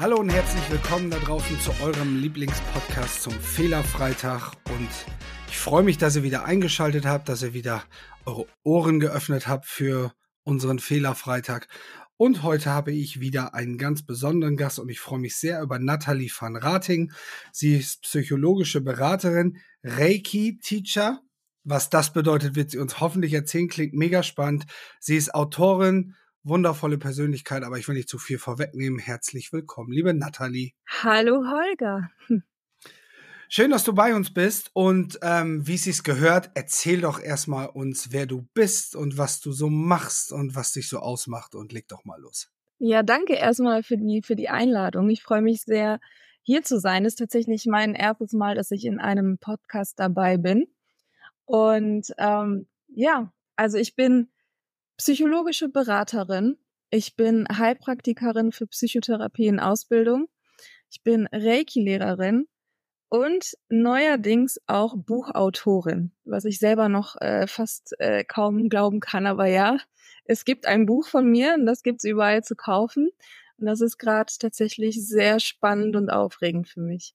Hallo und herzlich willkommen da draußen zu eurem Lieblingspodcast zum Fehlerfreitag. Und ich freue mich, dass ihr wieder eingeschaltet habt, dass ihr wieder eure Ohren geöffnet habt für unseren Fehlerfreitag. Und heute habe ich wieder einen ganz besonderen Gast und ich freue mich sehr über Nathalie van Rating. Sie ist psychologische Beraterin, Reiki-Teacher. Was das bedeutet, wird sie uns hoffentlich erzählen. Klingt mega spannend. Sie ist Autorin, wundervolle Persönlichkeit, aber ich will nicht zu viel vorwegnehmen. Herzlich willkommen, liebe Nathalie. Hallo Holger. Schön, dass du bei uns bist und wie es sich gehört, erzähl doch erstmal uns, wer du bist und was du so machst und was dich so ausmacht und leg doch mal los. Ja, danke erstmal für die Einladung. Ich freue mich sehr, hier zu sein. Das ist tatsächlich mein erstes Mal, dass ich in einem Podcast dabei bin. Und also ich bin psychologische Beraterin. Ich bin Heilpraktikerin für Psychotherapie in Ausbildung. Ich bin Reiki-Lehrerin und neuerdings auch Buchautorin, was ich selber noch fast kaum glauben kann. Aber ja, es gibt ein Buch von mir und das gibt's überall zu kaufen. Und das ist gerade tatsächlich sehr spannend und aufregend für mich.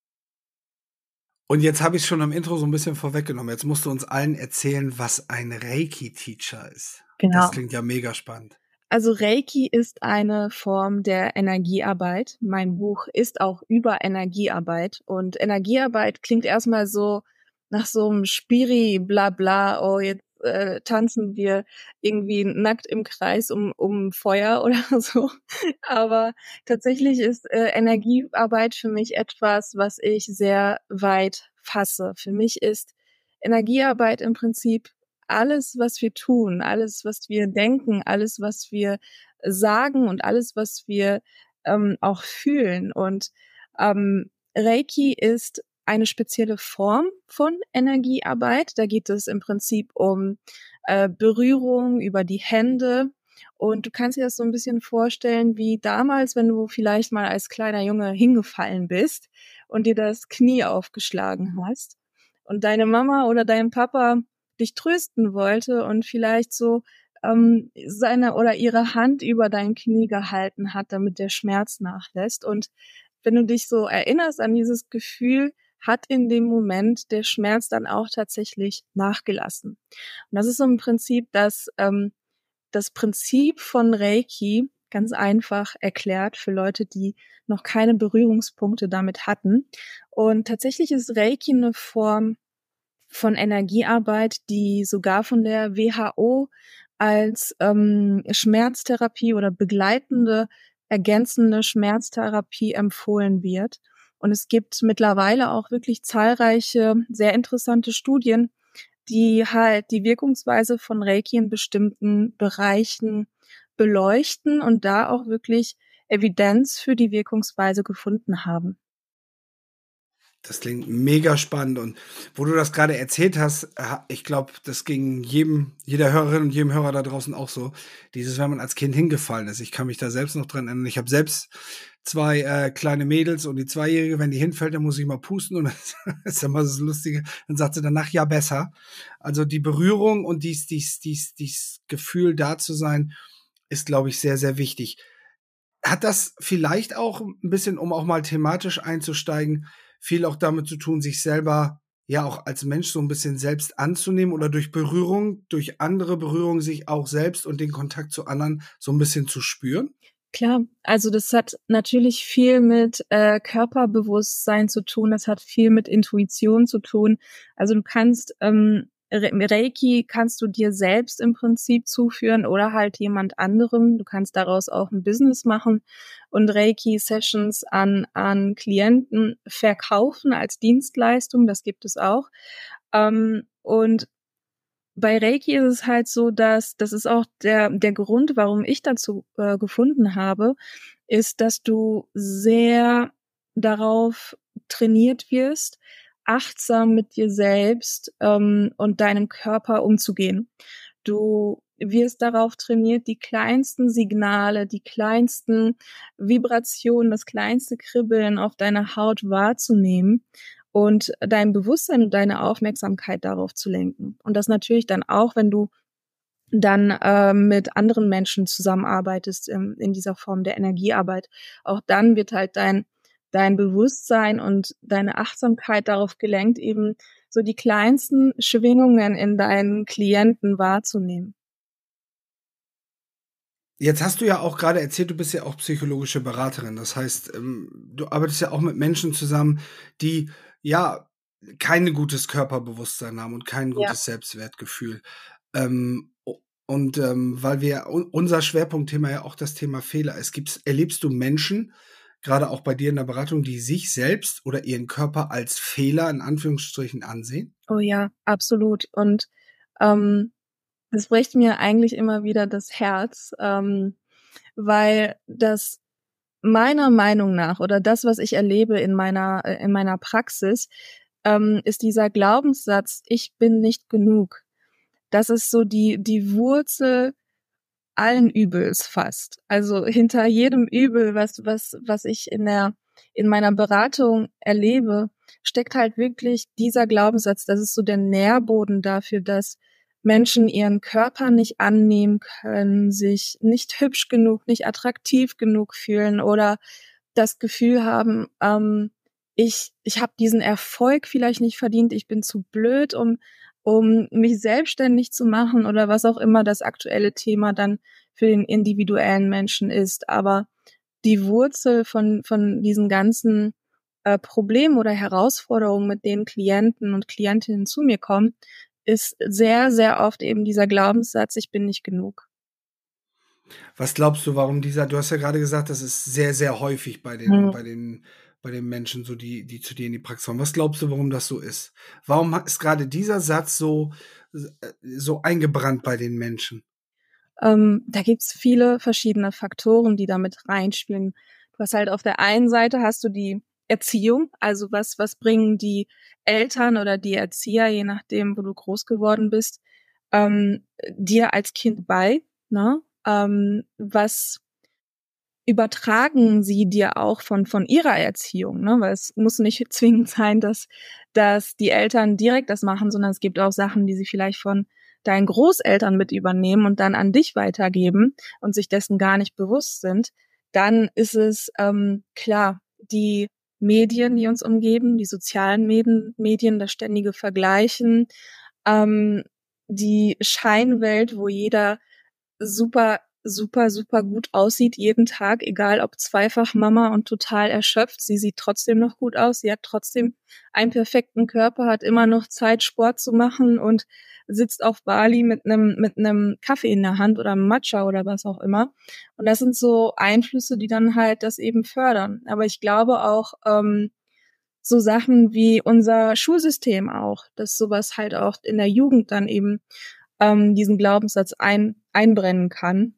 Und jetzt habe ich es schon im Intro so ein bisschen vorweggenommen. Jetzt musst du uns allen erzählen, was ein Reiki-Teacher ist. Genau. Das klingt ja mega spannend. Also Reiki ist eine Form der Energiearbeit. Mein Buch ist auch über Energiearbeit. Und Energiearbeit klingt erstmal so nach so einem Spiri-Blabla, oh, jetzt tanzen wir irgendwie nackt im Kreis um Feuer oder so. Aber tatsächlich ist Energiearbeit für mich etwas, was ich sehr weit fasse. Für mich ist Energiearbeit im Prinzip alles, was wir tun, alles, was wir denken, alles, was wir sagen und alles, was wir auch fühlen. Und Reiki ist eine spezielle Form von Energiearbeit. Da geht es im Prinzip um Berührung über die Hände. Und du kannst dir das so ein bisschen vorstellen wie damals, wenn du vielleicht mal als kleiner Junge hingefallen bist und dir das Knie aufgeschlagen hast und deine Mama oder dein Papa dich trösten wollte und vielleicht so seine oder ihre Hand über dein Knie gehalten hat, damit der Schmerz nachlässt. Und wenn du dich so erinnerst an dieses Gefühl, hat in dem Moment der Schmerz dann auch tatsächlich nachgelassen. Und das ist so im Prinzip das Prinzip von Reiki, ganz einfach erklärt für Leute, die noch keine Berührungspunkte damit hatten. Und tatsächlich ist Reiki eine Form von Energiearbeit, die sogar von der WHO als Schmerztherapie oder begleitende, ergänzende Schmerztherapie empfohlen wird. Und es gibt mittlerweile auch wirklich zahlreiche, sehr interessante Studien, die halt die Wirkungsweise von Reiki in bestimmten Bereichen beleuchten und da auch wirklich Evidenz für die Wirkungsweise gefunden haben. Das klingt mega spannend und wo du das gerade erzählt hast, ich glaube, das ging jeder Hörerin und jedem Hörer da draußen auch so. Dieses, wenn man als Kind hingefallen ist. Ich kann mich da selbst noch dran erinnern. Ich habe selbst zwei kleine Mädels und die Zweijährige, wenn die hinfällt, dann muss ich mal pusten und das ist immer das Lustige. Dann sagt sie danach, ja, besser. Also die Berührung und dies Gefühl da zu sein, ist, glaube ich, sehr, sehr wichtig. Hat das vielleicht auch ein bisschen, um auch mal thematisch einzusteigen, viel auch damit zu tun, sich selber ja auch als Mensch so ein bisschen selbst anzunehmen oder durch Berührung, durch andere Berührung sich auch selbst und den Kontakt zu anderen so ein bisschen zu spüren? Klar, also das hat natürlich viel mit Körperbewusstsein zu tun, das hat viel mit Intuition zu tun. Also du kannst Reiki kannst du dir selbst im Prinzip zuführen oder halt jemand anderem. Du kannst daraus auch ein Business machen und Reiki-Sessions an Klienten verkaufen als Dienstleistung, das gibt es auch. Und bei Reiki ist es halt so, dass das ist auch der Grund, warum ich dazu gefunden habe, ist, dass du sehr darauf trainiert wirst, achtsam mit dir selbst und deinem Körper umzugehen. Du wirst darauf trainiert, die kleinsten Signale, die kleinsten Vibrationen, das kleinste Kribbeln auf deiner Haut wahrzunehmen und dein Bewusstsein und deine Aufmerksamkeit darauf zu lenken. Und das natürlich dann auch, wenn du dann mit anderen Menschen zusammenarbeitest in dieser Form der Energiearbeit, auch dann wird halt dein Bewusstsein und deine Achtsamkeit darauf gelenkt, eben so die kleinsten Schwingungen in deinen Klienten wahrzunehmen. Jetzt hast du ja auch gerade erzählt, du bist ja auch psychologische Beraterin. Das heißt, du arbeitest ja auch mit Menschen zusammen, die, ja, kein gutes Körperbewusstsein haben und kein Ja. gutes Selbstwertgefühl. U und, weil wir unser Schwerpunktthema ja auch das Thema Fehler ist. Erlebst du Menschen, gerade auch bei dir in der Beratung, die sich selbst oder ihren Körper als Fehler in Anführungsstrichen ansehen? Oh ja, absolut. Und ähm, das bricht mir eigentlich immer wieder das Herz, weil das meiner Meinung nach oder das, was ich erlebe in meiner Praxis, ist dieser Glaubenssatz: „Ich bin nicht genug." Das ist so die Wurzel allen Übels fast. Also hinter jedem Übel, was ich in meiner Beratung erlebe, steckt halt wirklich dieser Glaubenssatz. Das ist so der Nährboden dafür, dass Menschen ihren Körper nicht annehmen können, sich nicht hübsch genug, nicht attraktiv genug fühlen oder das Gefühl haben, ich habe diesen Erfolg vielleicht nicht verdient, ich bin zu blöd, um mich selbstständig zu machen oder was auch immer das aktuelle Thema dann für den individuellen Menschen ist. Aber die Wurzel von diesen ganzen Problemen oder Herausforderungen, mit denen Klienten und Klientinnen zu mir kommen, ist sehr, sehr oft eben dieser Glaubenssatz, ich bin nicht genug. Was glaubst du, warum du hast ja gerade gesagt, das ist sehr, sehr häufig bei den Mhm. bei den bei den Menschen so, die zu dir in die Praxis kommen. Was glaubst du, warum das so ist? Warum ha ist grade dieser Satz so eingebrannt bei den Menschen? Da gibt's viele verschiedene Faktoren, die da mit reinspielen. Du hast halt auf der einen Seite hast du die Erziehung, also was bringen die Eltern oder die Erzieher, je nachdem, wo du groß geworden bist, dir als Kind bei, ne? Was übertragen sie dir auch von ihrer Erziehung, ne? Weil es muss nicht zwingend sein, dass die Eltern direkt das machen, sondern es gibt auch Sachen, die sie vielleicht von deinen Großeltern mit übernehmen und dann an dich weitergeben und sich dessen gar nicht bewusst sind. Dann ist es klar, die Medien, die uns umgeben, die sozialen Medien, das ständige Vergleichen, ähm, die Scheinwelt, wo jeder super, super, super gut aussieht jeden Tag, egal ob zweifach Mama und total erschöpft. Sie sieht trotzdem noch gut aus. Sie hat trotzdem einen perfekten Körper, hat immer noch Zeit, Sport zu machen und sitzt auf Bali mit einem Kaffee in der Hand oder einem Matcha oder was auch immer. Und das sind so Einflüsse, die dann halt das eben fördern. Aber ich glaube auch, so Sachen wie unser Schulsystem auch, dass sowas halt auch in der Jugend dann eben diesen Glaubenssatz einbrennen kann.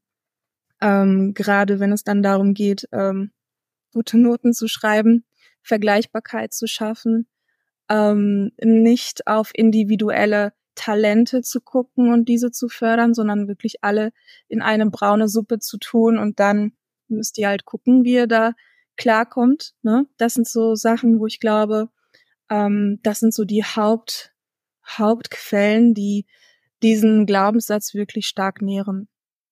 Gerade wenn es dann darum geht, gute Noten zu schreiben, Vergleichbarkeit zu schaffen, nicht auf individuelle Talente zu gucken und diese zu fördern, sondern wirklich alle in eine braune Suppe zu tun und dann müsst ihr halt gucken, wie ihr da klarkommt. Ne? Das sind so Sachen, wo ich glaube, das sind so die Hauptquellen, die diesen Glaubenssatz wirklich stark nähren.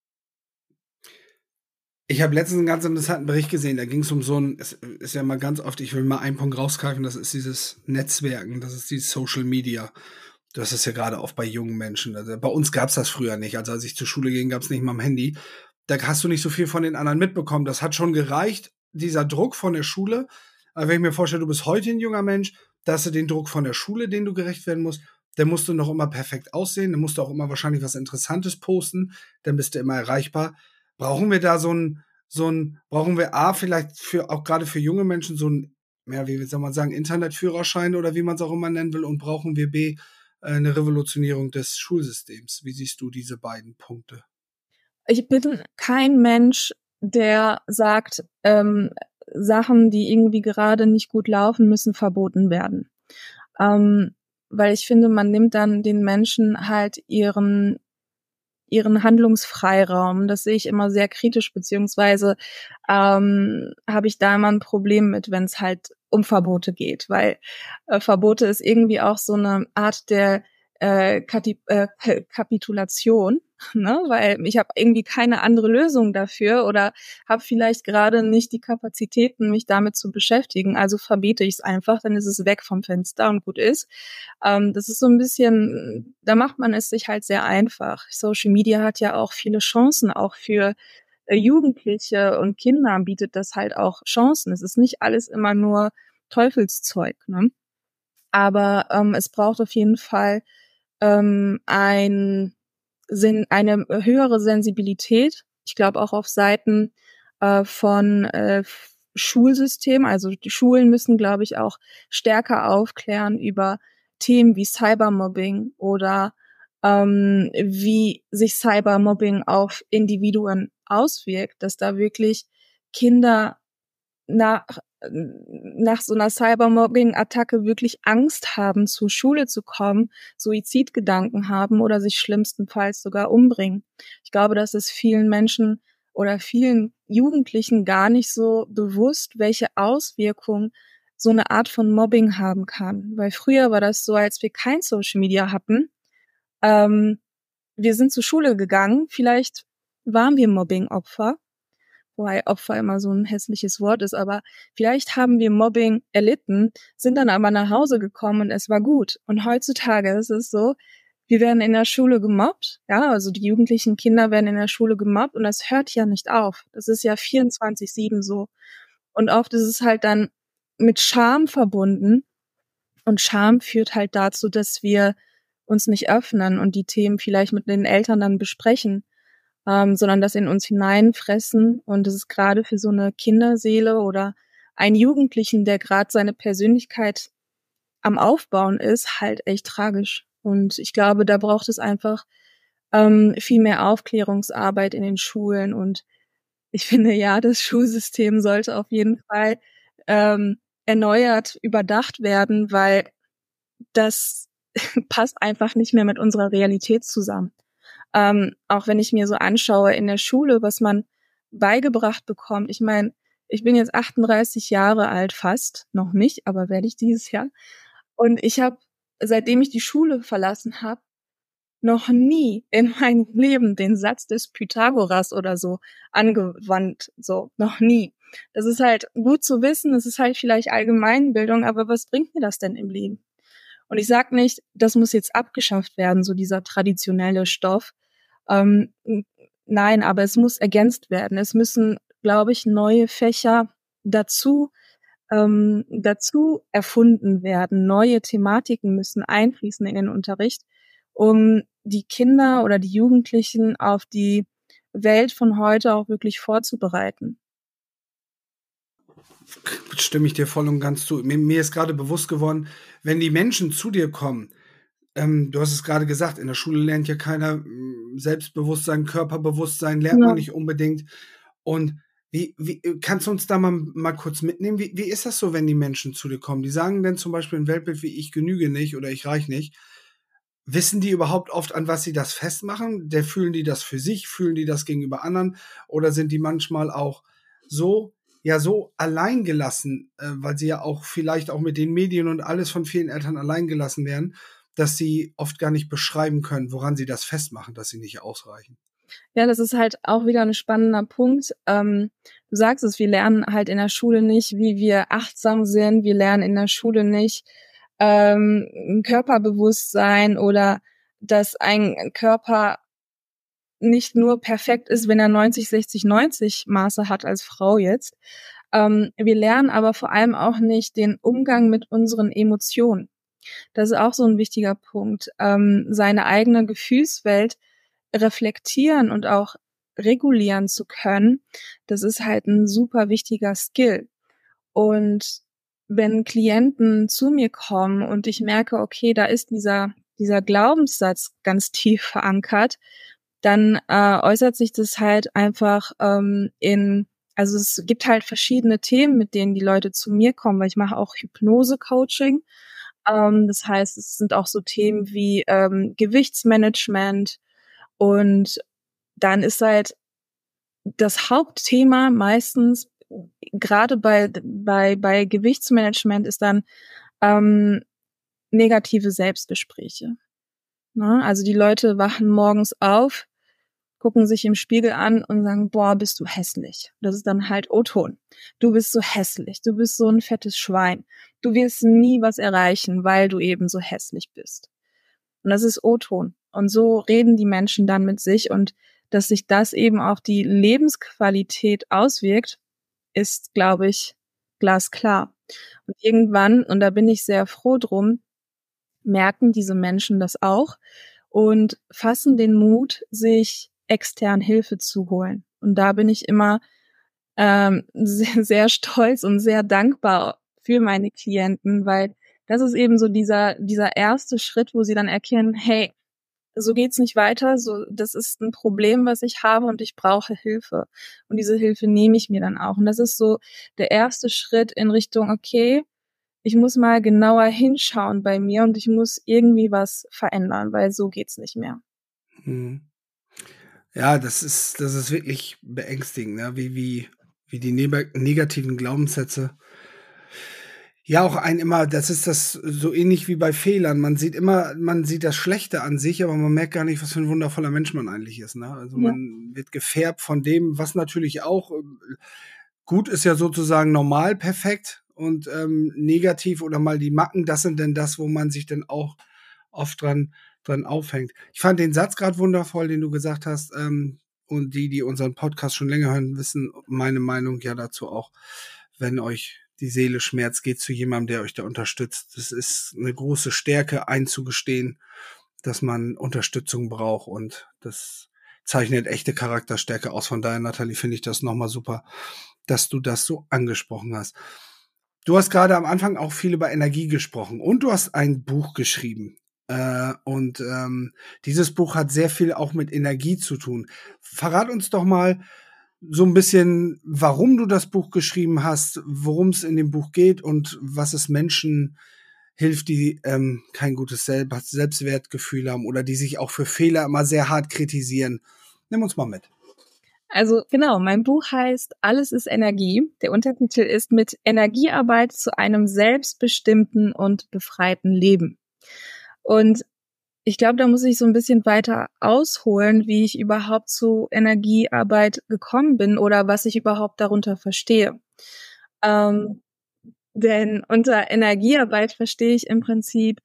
Ich habe letztens 'n ganz interessanten Bericht gesehen, da ging's um so 'n es ist ja mal ganz oft, ich will mal einen Punkt rausgreifen, das ist dieses Netzwerken, das ist dieses Social Media. Das ist ja grade auch bei jungen Menschen. Also, bei uns gab's das früher nicht. Also, als ich zur Schule ging, gab's nicht mal 'n Handy. Da hast du nicht so viel von den anderen mitbekommen. Das hat schon gereicht, dieser Druck von der Schule. Aber wenn ich mir vorstelle, du bist heute 'n junger Mensch, da hast du den Druck von der Schule, dem du gerecht werden musst. Dann musst du noch immer perfekt aussehen, dann musst du auch immer wahrscheinlich was Interessantes posten, dann bist du immer erreichbar. Brauchen wir da brauchen wir A, vielleicht für auch grade für junge Menschen so 'n, ja, wie soll man sagen, Internetführerschein oder wie man's auch immer nennen will, und brauchen wir B, 'ne Revolutionierung des Schulsystems? Wie siehst du diese beiden Punkte? Ich bin kein Mensch, der sagt, Sachen, die irgendwie gerade nicht gut laufen, müssen verboten werden. Ähm, Weil ich finde, man nimmt dann den Menschen halt ihren Handlungsfreiraum. Das sehe ich immer sehr kritisch, beziehungsweise habe ich da immer ein Problem mit, wenn es halt um Verbote geht, weil Verbote ist irgendwie auch so eine Art der Kapitulation, ne? Weil ich habe irgendwie keine andere Lösung dafür oder habe vielleicht gerade nicht die Kapazitäten, mich damit zu beschäftigen. Also verbiete ich es einfach, dann ist es weg vom Fenster und gut ist. Das ist so ein bisschen, da macht man es sich halt sehr einfach. Social Media hat ja auch viele Chancen, auch für Jugendliche und Kinder bietet das halt auch Chancen. Es ist nicht alles immer nur Teufelszeug, ne? Aber es braucht auf jeden Fall eine höhere Sensibilität. Ich glaube auch auf Seiten von Schulsystem. Also die Schulen müssen, glaube ich, auch stärker aufklären über Themen wie Cybermobbing oder wie sich Cybermobbing auf Individuen auswirkt, dass da wirklich Kinder nach, nach so einer Cybermobbing-Attacke wirklich Angst haben, zur Schule zu kommen, Suizidgedanken haben oder sich schlimmstenfalls sogar umbringen. Ich glaube, das ist vielen Menschen oder vielen Jugendlichen gar nicht so bewusst, welche Auswirkungen so eine Art von Mobbing haben kann. Weil früher war das so, als wir kein Social Media hatten. Wir sind zur Schule gegangen, vielleicht waren wir Mobbing-Opfer, wobei Opfer immer so ein hässliches Wort ist, aber vielleicht haben wir Mobbing erlitten, sind dann aber nach Hause gekommen und es war gut. Und heutzutage ist es so, wir werden in der Schule gemobbt, ja, also die jugendlichen Kinder werden in der Schule gemobbt und das hört ja nicht auf. Das ist ja 24/7 so. Und oft ist es halt dann mit Scham verbunden und Scham führt halt dazu, dass wir uns nicht öffnen und die Themen vielleicht mit den Eltern dann besprechen, sondern das in uns hineinfressen. Und das ist gerade für so eine Kinderseele oder einen Jugendlichen, der gerade seine Persönlichkeit am Aufbauen ist, halt echt tragisch. Und ich glaube, da braucht es einfach viel mehr Aufklärungsarbeit in den Schulen. Und ich finde, ja, das Schulsystem sollte auf jeden Fall erneuert, überdacht werden, weil das passt einfach nicht mehr mit unserer Realität zusammen. Auch wenn ich mir so anschaue in der Schule, was man beigebracht bekommt. Ich meine, ich bin jetzt 38 Jahre alt, fast, noch nicht, aber werde ich dieses Jahr. Und ich habe, seitdem ich die Schule verlassen habe, noch nie in meinem Leben den Satz des Pythagoras oder so angewandt, so, noch nie. Das ist halt gut zu wissen, das ist halt vielleicht Allgemeinbildung, aber was bringt mir das denn im Leben? Und ich sag nicht, das muss jetzt abgeschafft werden, so dieser traditionelle Stoff. Ähm, nein, aber es muss ergänzt werden. Es müssen, glaube ich, neue Fächer dazu erfunden werden. Neue Thematiken müssen einfließen in den Unterricht, um die Kinder oder die Jugendlichen auf die Welt von heute auch wirklich vorzubereiten. Stimme ich dir voll und ganz zu. Mir ist gerade bewusst geworden, wenn die Menschen zu dir kommen, du hast es gerade gesagt, in der Schule lernt ja keiner Selbstbewusstsein, Körperbewusstsein lernt man Ja. nicht unbedingt. Und wie kannst du uns da mal kurz mitnehmen? Wie ist das so, wenn die Menschen zu dir kommen? Die sagen denn zum Beispiel ein Weltbild wie ich genüge nicht oder ich reich nicht. Wissen die überhaupt oft, an was sie das festmachen? Fühlen die das für sich? Fühlen die das gegenüber anderen? Oder sind die manchmal auch so, ja, so alleingelassen, weil sie ja auch vielleicht auch mit den Medien und alles von vielen Eltern alleingelassen werden, dass sie oft gar nicht beschreiben können, woran sie das festmachen, dass sie nicht ausreichen? Ja, das ist halt auch wieder ein spannender Punkt. Du sagst es, wir lernen halt in der Schule nicht, wie wir achtsam sind. Wir lernen in der Schule nicht Körperbewusstsein oder dass ein Körper nicht nur perfekt ist, wenn er 90, 60, 90 Maße hat als Frau jetzt. Wir lernen aber vor allem auch nicht den Umgang mit unseren Emotionen. Das ist auch so ein wichtiger Punkt. Seine eigene Gefühlswelt reflektieren und auch regulieren zu können, das ist halt ein super wichtiger Skill. Und wenn Klienten zu mir kommen und ich merke, okay, da ist dieser Glaubenssatz ganz tief verankert, dann äußert sich das halt einfach also es gibt halt verschiedene Themen, mit denen die Leute zu mir kommen, weil ich mache auch Hypnose-Coaching. Das heißt, es sind auch so Themen wie Gewichtsmanagement und dann ist halt das Hauptthema meistens, gerade bei Gewichtsmanagement, ist dann ähm, negative Selbstgespräche. Ne? Also die Leute wachen morgens auf gucken sich im Spiegel an und sagen, boah, bist du hässlich. Das ist dann halt O-Ton. Du bist so hässlich, du bist so ein fettes Schwein. Du wirst nie was erreichen, weil du eben so hässlich bist. Und das ist O-Ton. Und so reden die Menschen dann mit sich, und dass sich das eben auf die Lebensqualität auswirkt, ist, glaube ich, glasklar. Und irgendwann, und da bin ich sehr froh drum, merken diese Menschen das auch und fassen den Mut, sich extern Hilfe zu holen. Und da bin ich immer sehr, sehr stolz und sehr dankbar für meine Klienten, weil das ist eben so dieser erste Schritt, wo sie dann erkennen, hey, so geht's nicht weiter, so, das ist ein Problem, was ich habe, und ich brauche Hilfe. Und diese Hilfe nehme ich mir dann auch. Und das ist so der erste Schritt in Richtung, okay, ich muss mal genauer hinschauen bei mir und ich muss irgendwie was verändern, weil so geht's nicht mehr. Mhm. Ja, das ist wirklich beängstigend, ne? Wie die negativen Glaubenssätze ja auch einen immer, das ist das so ähnlich wie bei Fehlern. Man sieht das Schlechte an sich, aber man merkt gar nicht, was für ein wundervoller Mensch man eigentlich ist, ne? Also, Ja, man wird gefärbt von dem, was natürlich auch gut ist ja sozusagen normal perfekt, und negativ oder mal die Macken, das sind denn das, wo man sich dann auch oft dran aufhängt. Ich fand den Satz gerade wundervoll, den du gesagt hast, und die unseren Podcast schon länger hören, wissen meine Meinung ja dazu auch. Wenn euch die Seele schmerzt, geht zu jemandem, der euch da unterstützt. Das ist eine große Stärke, einzugestehen, dass man Unterstützung braucht, und das zeichnet echte Charakterstärke aus. Von daher, Nathalie, finde ich das nochmal super, dass du das so angesprochen hast. Du hast gerade am Anfang auch viel über Energie gesprochen, und du hast ein Buch geschrieben. Und dieses Buch hat sehr viel auch mit Energie zu tun. Verrat uns doch mal so ein bisschen, warum du das Buch geschrieben hast, worum es in dem Buch geht und was es Menschen hilft, die kein gutes Selbstwertgefühl haben oder die sich auch für Fehler immer sehr hart kritisieren. Nimm uns mal mit. also genau, mein Buch heißt Alles ist Energie. Der Untertitel ist Mit Energiearbeit zu einem selbstbestimmten und befreiten Leben. Und ich glaube, da muss ich so ein bisschen weiter ausholen, wie ich überhaupt zu Energiearbeit gekommen bin oder was ich überhaupt darunter verstehe. Ähm, denn unter Energiearbeit verstehe ich im Prinzip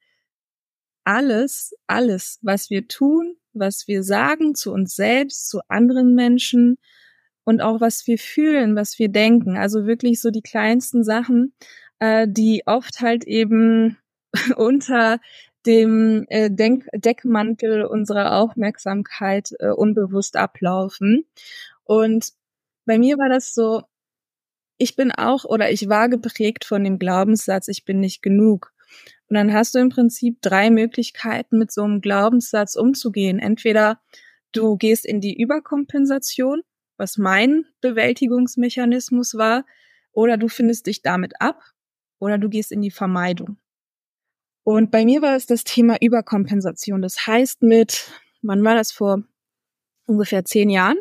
alles, was wir tun, was wir sagen zu uns selbst, zu anderen Menschen und auch was wir fühlen, was wir denken. Also wirklich so die kleinsten Sachen, die oft halt eben unter dem Deckmantel unserer Aufmerksamkeit unbewusst ablaufen. Und bei mir war das so, ich bin auch oder ich war geprägt von dem Glaubenssatz, ich bin nicht genug. Und dann hast du im Prinzip 3 Möglichkeiten, mit so einem Glaubenssatz umzugehen. Entweder du gehst in die Überkompensation, was mein Bewältigungsmechanismus war, oder du findest dich damit ab, oder du gehst in die Vermeidung. Und bei mir war es das Thema Überkompensation. Das heißt wann war das, vor ungefähr 10 Jahren,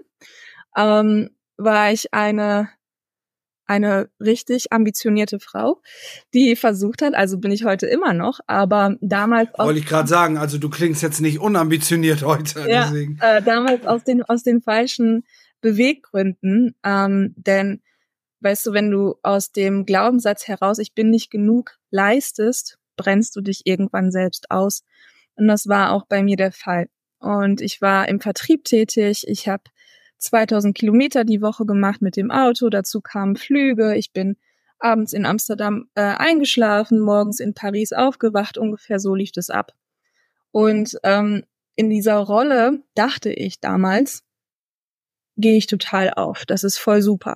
war ich eine richtig ambitionierte Frau, die versucht hat, also bin ich heute immer noch, aber damals Wollte ich gerade sagen, also du klingst jetzt nicht unambitioniert heute, ja, deswegen. damals aus den falschen Beweggründen, denn weißt du, wenn du aus dem Glaubenssatz heraus, ich bin nicht genug, leistest, brennst du dich irgendwann selbst aus. Und das war auch bei mir der Fall. Und ich war im Vertrieb tätig. Ich habe 2000 Kilometer die Woche gemacht mit dem Auto. Dazu kamen Flüge. Ich bin abends in Amsterdam eingeschlafen, morgens in Paris aufgewacht. Ungefähr so lief das ab. Und in dieser Rolle dachte ich damals, gehe ich total auf. Das ist voll super.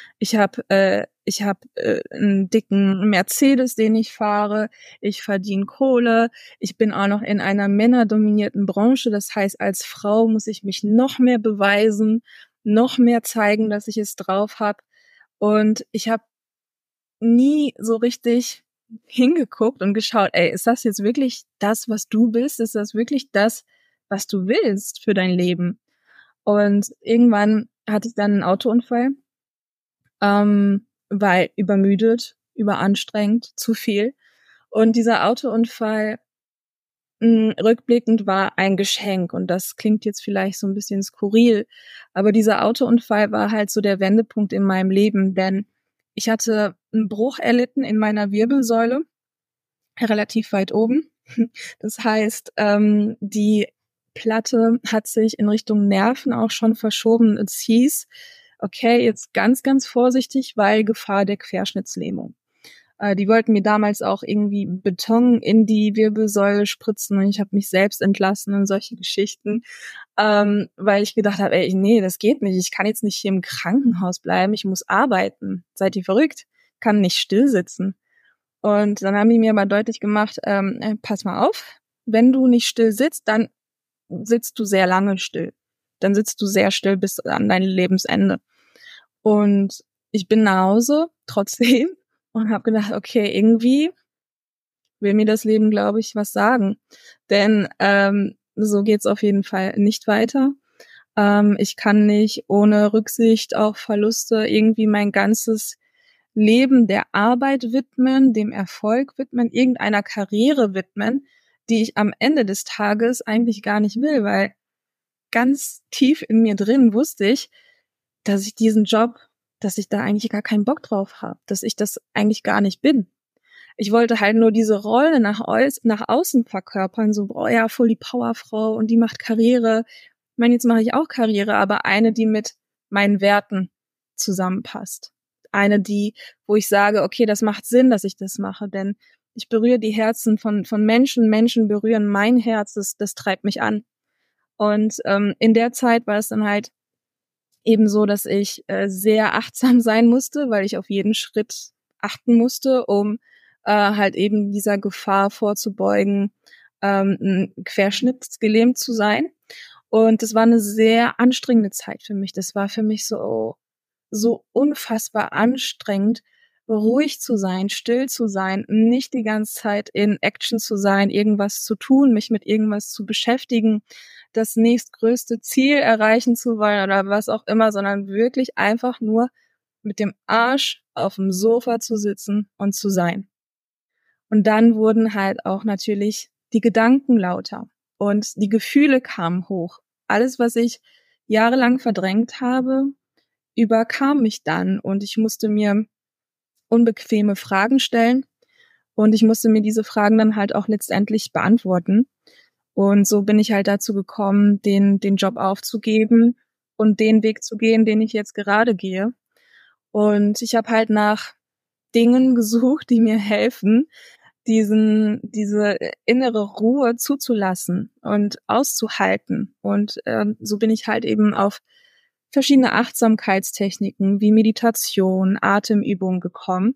Ich hab einen dicken Mercedes, den ich fahre. Ich verdiene Kohle. Ich bin auch noch in einer männerdominierten Branche. Das heißt, als Frau muss ich mich noch mehr beweisen, noch mehr zeigen, dass ich es drauf habe. Und ich habe nie so richtig hingeguckt und geschaut, ey, ist das jetzt wirklich das, was du bist? Ist das wirklich das, was du willst für dein Leben? Und irgendwann hatte ich dann einen Autounfall, weil übermüdet, überanstrengend, zu viel. Und dieser Autounfall rückblickend war ein Geschenk. Und das klingt jetzt vielleicht so ein bisschen skurril, aber dieser Autounfall war halt so der Wendepunkt in meinem Leben, denn ich hatte einen Bruch erlitten in meiner Wirbelsäule, relativ weit oben. Das heißt, die Platte hat sich in Richtung Nerven auch schon verschoben. Es hieß, okay, jetzt ganz, ganz vorsichtig, weil Gefahr der Querschnittslähmung. Die wollten mir damals auch irgendwie Beton in die Wirbelsäule spritzen und ich habe mich selbst entlassen und solche Geschichten, weil ich gedacht habe, ey, nee, das geht nicht. Ich kann jetzt nicht hier im Krankenhaus bleiben. Ich muss arbeiten. Seid ihr verrückt? Kann nicht still sitzen. Und dann haben die mir aber deutlich gemacht, pass mal auf, wenn du nicht still sitzt, dann sitzt du sehr lange still. Dann sitzt du sehr still bis an dein Lebensende. Und ich bin nach Hause trotzdem und habe gedacht, okay, irgendwie will mir das Leben, glaube ich, was sagen. Denn so geht's auf jeden Fall nicht weiter. Ich kann nicht ohne Rücksicht auf Verluste irgendwie mein ganzes Leben der Arbeit widmen, dem Erfolg widmen, irgendeiner Karriere widmen, die ich am Ende des Tages eigentlich gar nicht will, weil ganz tief in mir drin wusste ich, dass ich diesen Job, dass ich da eigentlich gar keinen Bock drauf habe, dass ich das eigentlich gar nicht bin. Ich wollte halt nur diese Rolle nach außen verkörpern, so, oh ja, voll die Powerfrau und die macht Karriere. Ich meine, jetzt mache ich auch Karriere, aber eine, die mit meinen Werten zusammenpasst. Eine, die, wo ich sage, okay, das macht Sinn, dass ich das mache, denn ich berühre die Herzen von Menschen, Menschen berühren mein Herz, das treibt mich an. Und in der Zeit war es dann halt eben so, dass ich sehr achtsam sein musste, weil ich auf jeden Schritt achten musste, um halt eben dieser Gefahr vorzubeugen, querschnittsgelähmt zu sein. Und das war eine sehr anstrengende Zeit für mich. Das war für mich so unfassbar anstrengend, ruhig zu sein, still zu sein, nicht die ganze Zeit in Action zu sein, irgendwas zu tun, mich mit irgendwas zu beschäftigen, das nächstgrößte Ziel erreichen zu wollen oder was auch immer, sondern wirklich einfach nur mit dem Arsch auf dem Sofa zu sitzen und zu sein. Und dann wurden halt auch natürlich die Gedanken lauter und die Gefühle kamen hoch. Alles, was ich jahrelang verdrängt habe, überkam mich dann und ich musste mir unbequeme Fragen stellen und ich musste mir diese Fragen dann halt auch letztendlich beantworten. Und so bin ich halt dazu gekommen, den Job aufzugeben und den Weg zu gehen, den ich jetzt gerade gehe. Und ich habe halt nach Dingen gesucht, die mir helfen, diese innere Ruhe zuzulassen und auszuhalten. Und so bin ich halt eben auf verschiedene Achtsamkeitstechniken wie Meditation, Atemübungen gekommen.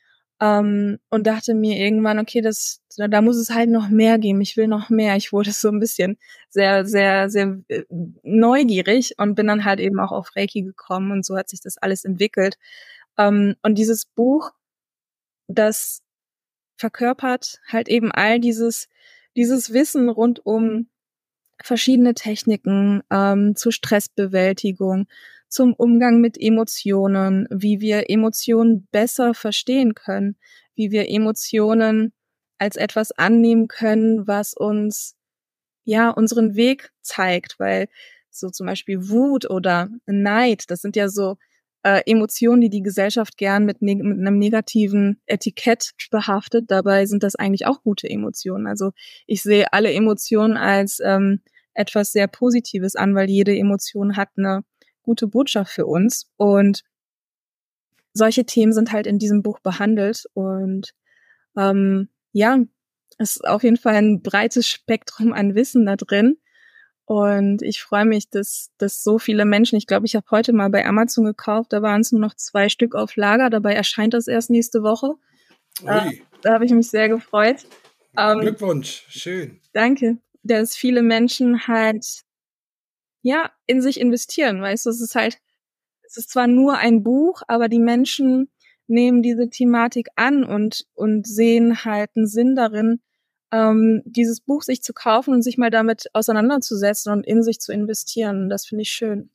Und dachte mir irgendwann, okay, da muss es halt noch mehr geben. Ich will noch mehr. Ich wurde so ein bisschen sehr, sehr, sehr neugierig und bin dann halt eben auch auf Reiki gekommen und so hat sich das alles entwickelt. Und dieses Buch, das verkörpert halt eben all dieses Wissen rund um verschiedene Techniken zur Stressbewältigung, zum Umgang mit Emotionen, wie wir Emotionen besser verstehen können, wie wir Emotionen als etwas annehmen können, was uns ja unseren Weg zeigt, weil so zum Beispiel Wut oder Neid, das sind ja so Emotionen, die die Gesellschaft gern mit einem negativen Etikett behaftet. Dabei sind das eigentlich auch gute Emotionen. Also ich sehe alle Emotionen als etwas sehr Positives an, weil jede Emotion hat eine gute Botschaft für uns. Und solche Themen sind halt in diesem Buch behandelt. Und ja, es ist auf jeden Fall ein breites Spektrum an Wissen da drin. Und ich freue mich, dass so viele Menschen, ich glaube, ich habe heute mal bei Amazon gekauft, da waren es nur noch 2 Stück auf Lager, dabei erscheint das erst nächste Woche. Da habe ich mich sehr gefreut. Glückwunsch, schön. Danke, dass viele Menschen halt ja in sich investieren, weißt du, es ist zwar nur ein Buch, aber die Menschen nehmen diese Thematik an und sehen halt einen Sinn darin, dieses Buch sich zu kaufen und sich mal damit auseinanderzusetzen und in sich zu investieren. Und das finde ich schön.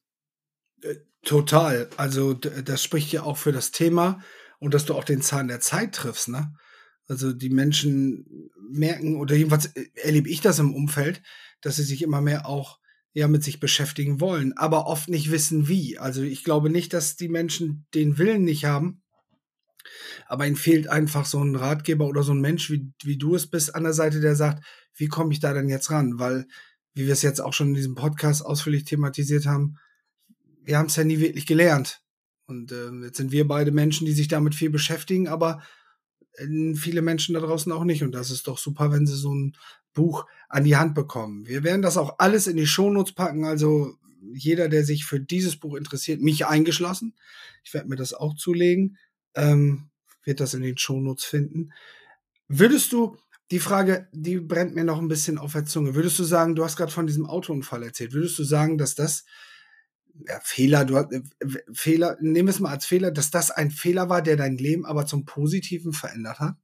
Total. Also das spricht ja auch für das Thema und dass du auch den Zahn der Zeit triffst, ne? Also die Menschen merken, oder jedenfalls erlebe ich das im Umfeld, dass sie sich immer mehr auch ja mit sich beschäftigen wollen, aber oft nicht wissen wie. Also ich glaube nicht, dass die Menschen den Willen nicht haben, aber ihnen fehlt einfach so ein Ratgeber oder so ein Mensch, wie du es bist, an der Seite, der sagt, wie komme ich da denn jetzt ran? Weil, wie wir es jetzt auch schon in diesem Podcast ausführlich thematisiert haben, wir haben es ja nie wirklich gelernt. Und jetzt sind wir beide Menschen, die sich damit viel beschäftigen, aber viele Menschen da draußen auch nicht. Und das ist doch super, wenn sie so ein Buch an die Hand bekommen. Wir werden das auch alles in die Shownotes packen. Also jeder, der sich für dieses Buch interessiert, mich eingeschlossen, ich werde mir das auch zulegen, wird das in den Shownotes finden. Würdest du, die Frage, die brennt mir noch ein bisschen auf der Zunge, würdest du sagen, du hast gerade von diesem Autounfall erzählt, würdest du sagen, dass das Fehler, Fehler, nehmen wir es mal als Fehler, dass das ein Fehler war, der dein Leben aber zum Positiven verändert hat?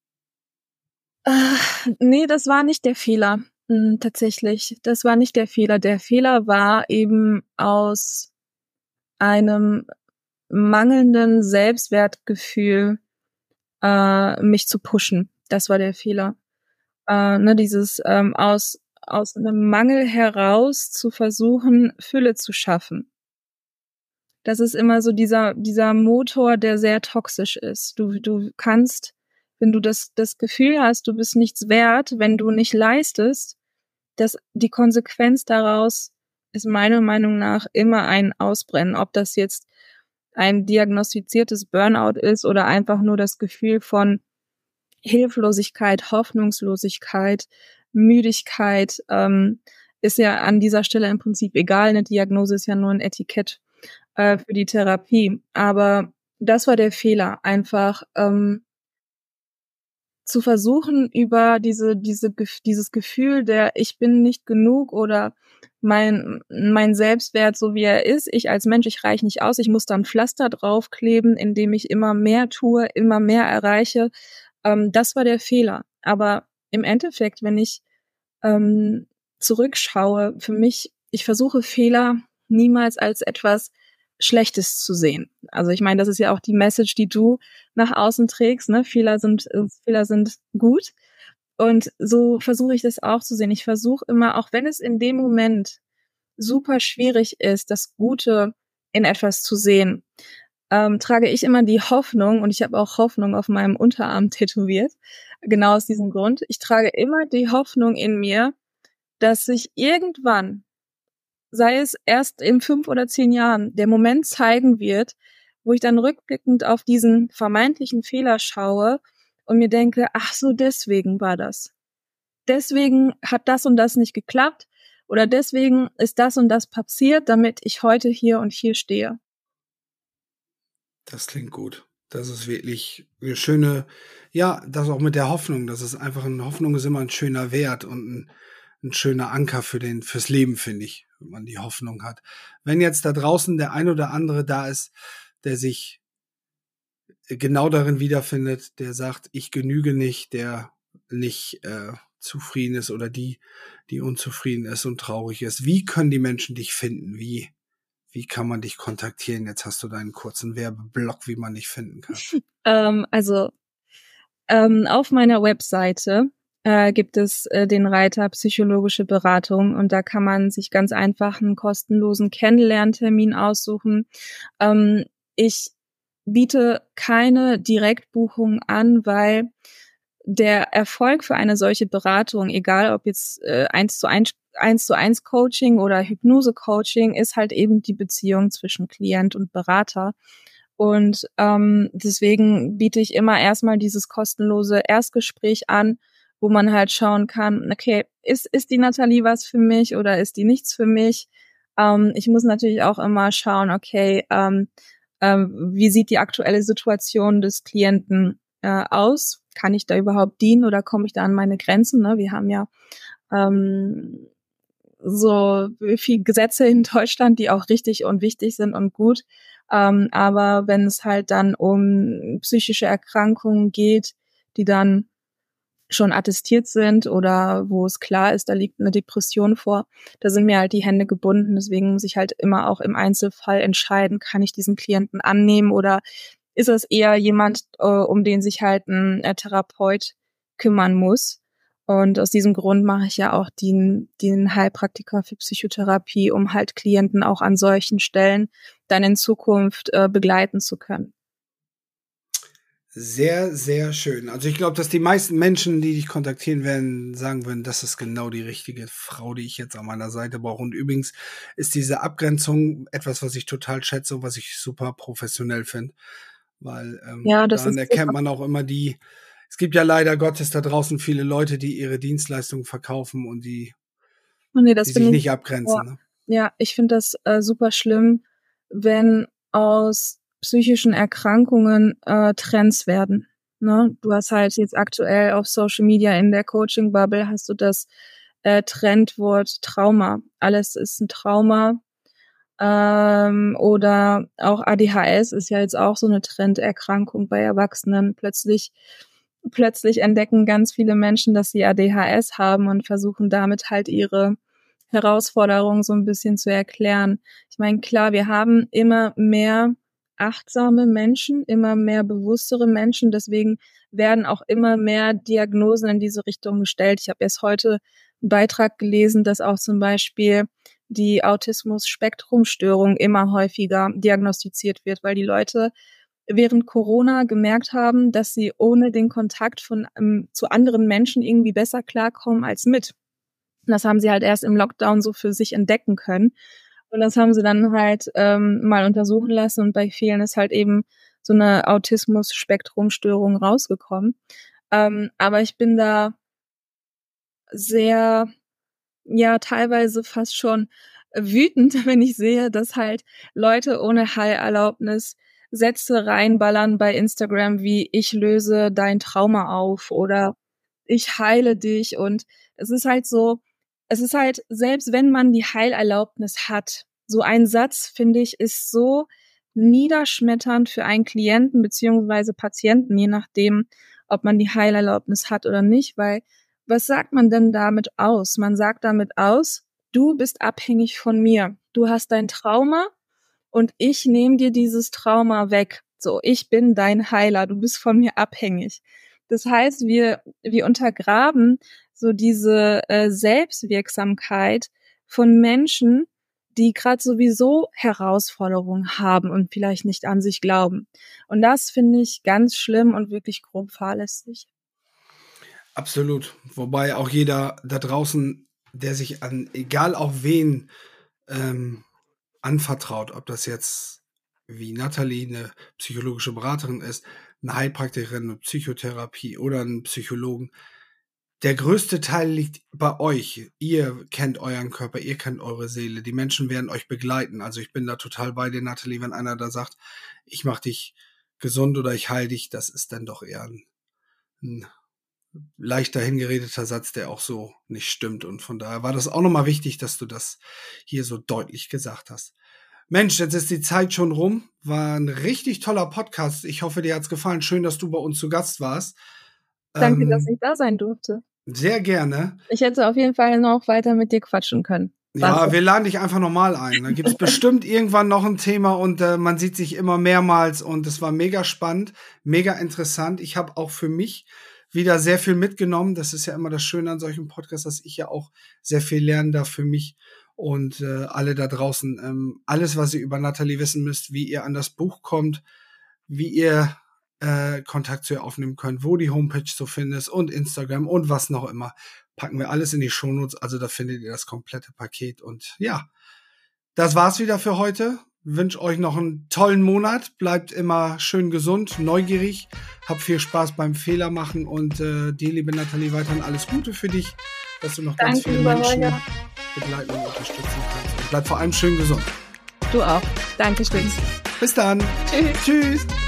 Nee, das war nicht der Fehler. Tatsächlich. Das war nicht der Fehler. Der Fehler war eben aus einem mangelnden Selbstwertgefühl, mich zu pushen. Das war der Fehler. Dieses aus einem Mangel heraus zu versuchen, Fülle zu schaffen. Das ist immer so dieser Motor, der sehr toxisch ist. Du kannst, wenn du das Gefühl hast, du bist nichts wert, wenn du nicht leistest, die Konsequenz daraus ist meiner Meinung nach immer ein Ausbrennen. Ob das jetzt ein diagnostiziertes Burnout ist oder einfach nur das Gefühl von Hilflosigkeit, Hoffnungslosigkeit, Müdigkeit, ist ja an dieser Stelle im Prinzip egal. Eine Diagnose ist ja nur ein Etikett für die Therapie. Aber das war der Fehler, einfach zu versuchen, über dieses Gefühl der ich bin nicht genug oder mein Selbstwert, so wie er ist, ich als Mensch, ich reiche nicht aus, ich muss da ein Pflaster draufkleben, indem ich immer mehr tue, immer mehr erreiche. Das war der Fehler. Aber im Endeffekt, wenn ich zurückschaue, für mich, ich versuche Fehler niemals als etwas Schlechtes zu sehen. Also ich meine, das ist ja auch die Message, die du nach außen trägst, ne? Fehler sind gut. Und so versuche ich das auch zu sehen. Ich versuche immer, auch wenn es in dem Moment super schwierig ist, das Gute in etwas zu sehen, trage ich immer die Hoffnung, und ich habe auch Hoffnung auf meinem Unterarm tätowiert, genau aus diesem Grund. Ich trage immer die Hoffnung in mir, dass sich irgendwann, sei es erst in 5 oder 10 Jahren, der Moment zeigen wird, wo ich dann rückblickend auf diesen vermeintlichen Fehler schaue und mir denke, ach so, deswegen war das. Deswegen hat das und das nicht geklappt oder deswegen ist das und das passiert, damit ich heute hier und hier stehe. Das klingt gut. Das ist wirklich eine schöne, ja, das auch mit der Hoffnung. Das ist einfach, eine Hoffnung ist immer ein schöner Wert und ein schöner Anker fürs Leben, finde ich, wenn man die Hoffnung hat. Wenn jetzt da draußen der ein oder andere da ist, der sich genau darin wiederfindet, der sagt, ich genüge nicht, der nicht zufrieden ist oder die unzufrieden ist und traurig ist. Wie können die Menschen dich finden? Wie kann man dich kontaktieren? Jetzt hast du deinen kurzen Werbeblock, wie man dich finden kann. Auf meiner Webseite gibt es den Reiter psychologische Beratung und da kann man sich ganz einfach einen kostenlosen Kennenlerntermin aussuchen. Ich biete keine Direktbuchung an, weil der Erfolg für eine solche Beratung, egal ob jetzt 1:1 Coaching oder Hypnose Coaching, ist halt eben die Beziehung zwischen Klient und Berater. Und deswegen biete ich immer erstmal dieses kostenlose Erstgespräch an, wo man halt schauen kann, okay, ist die Nathalie was für mich oder ist die nichts für mich? Ich muss natürlich auch immer schauen, okay, wie sieht die aktuelle Situation des Klienten aus? Kann ich da überhaupt dienen oder komme ich da an meine Grenzen? Ne? Wir haben ja so viele Gesetze in Deutschland, die auch richtig und wichtig sind und gut. Aber wenn es halt dann um psychische Erkrankungen geht, die dann schon attestiert sind oder wo es klar ist, da liegt eine Depression vor, da sind mir halt die Hände gebunden. Deswegen muss ich halt immer auch im Einzelfall entscheiden, kann ich diesen Klienten annehmen oder ist es eher jemand, um den sich halt ein Therapeut kümmern muss. Und aus diesem Grund mache ich ja auch den Heilpraktiker für Psychotherapie, um halt Klienten auch an solchen Stellen dann in Zukunft begleiten zu können. Sehr, sehr schön. Also ich glaube, dass die meisten Menschen, die dich kontaktieren werden, sagen würden, das ist genau die richtige Frau, die ich jetzt an meiner Seite brauche. Und übrigens ist diese Abgrenzung etwas, was ich total schätze und was ich super professionell finde. Weil daran erkennt man auch immer es gibt ja leider Gottes da draußen viele Leute, die ihre Dienstleistungen verkaufen und die sich nicht abgrenzen. Ne? Ja, ich finde das super schlimm, wenn aus psychischen Erkrankungen Trends werden. Ne? Du hast halt jetzt aktuell auf Social Media in der Coaching-Bubble hast du das Trendwort Trauma. Alles ist ein Trauma. Oder auch ADHS ist ja jetzt auch so eine Trenderkrankung bei Erwachsenen. Plötzlich entdecken ganz viele Menschen, dass sie ADHS haben und versuchen damit halt ihre Herausforderungen so ein bisschen zu erklären. Ich meine, klar, wir haben immer mehr achtsame Menschen, immer mehr bewusstere Menschen, deswegen werden auch immer mehr Diagnosen in diese Richtung gestellt. Ich habe erst heute einen Beitrag gelesen, dass auch zum Beispiel die Autismus-Spektrum-Störung immer häufiger diagnostiziert wird, weil die Leute während Corona gemerkt haben, dass sie ohne den Kontakt zu anderen Menschen irgendwie besser klarkommen als mit. Das haben sie halt erst im Lockdown so für sich entdecken können. Und das haben sie dann halt mal untersuchen lassen und bei vielen ist halt eben so eine Autismus-Spektrum-Störung rausgekommen. Aber ich bin da sehr, ja, teilweise fast schon wütend, wenn ich sehe, dass halt Leute ohne Heilerlaubnis Sätze reinballern bei Instagram wie ich löse dein Trauma auf oder ich heile dich. Und es ist halt, selbst wenn man die Heilerlaubnis hat, so ein Satz, finde ich, ist so niederschmetternd für einen Klienten beziehungsweise Patienten, je nachdem, ob man die Heilerlaubnis hat oder nicht, weil was sagt man denn damit aus? Man sagt damit aus, du bist abhängig von mir. Du hast dein Trauma und ich nehme dir dieses Trauma weg. So, ich bin dein Heiler, du bist von mir abhängig. Das heißt, wir untergraben so diese Selbstwirksamkeit von Menschen, die gerade sowieso Herausforderungen haben und vielleicht nicht an sich glauben. Und das finde ich ganz schlimm und wirklich grob fahrlässig. Absolut. Wobei auch jeder da draußen, der sich an egal auch wen anvertraut, ob das jetzt wie Nathalie eine psychologische Beraterin ist, eine Heilpraktikerin, eine Psychotherapie oder einen Psychologen. Der größte Teil liegt bei euch. Ihr kennt euren Körper, ihr kennt eure Seele. Die Menschen werden euch begleiten. Also ich bin da total bei dir, Nathalie, wenn einer da sagt, ich mache dich gesund oder ich heile dich, das ist dann doch eher ein leichter hingeredeter Satz, der auch so nicht stimmt. Und von daher war das auch nochmal wichtig, dass du das hier so deutlich gesagt hast. Mensch, jetzt ist die Zeit schon rum. War ein richtig toller Podcast. Ich hoffe, dir hat's gefallen. Schön, dass du bei uns zu Gast warst. Danke, dass ich da sein durfte. Sehr gerne. Ich hätte auf jeden Fall noch weiter mit dir quatschen können. Ja, wir laden dich einfach nochmal ein. Dann gibt's bestimmt irgendwann noch ein Thema und man sieht sich immer mehrmals und es war mega spannend, mega interessant. Ich habe auch für mich wieder sehr viel mitgenommen. Das ist ja immer das Schöne an solchen Podcasts, dass ich ja auch sehr viel lernen darf für mich und alle da draußen. Alles, was ihr über Nathalie wissen müsst, wie ihr an das Buch kommt, wie ihr Kontakt zu ihr aufnehmen könnt, wo die Homepage zu finden ist und Instagram und was noch immer. Packen wir alles in die Shownotes, also da findet ihr das komplette Paket. Und ja, das war's wieder für heute. Wünsche euch noch einen tollen Monat. Bleibt immer schön gesund, neugierig. Habt viel Spaß beim Fehler machen und dir, liebe Nathalie, weiterhin alles Gute für dich, dass du noch ganz viele Menschen begleiten und unterstützen kannst. Und bleib vor allem schön gesund. Du auch. Dankeschön. Bis dann. Tschüss. Tschüss.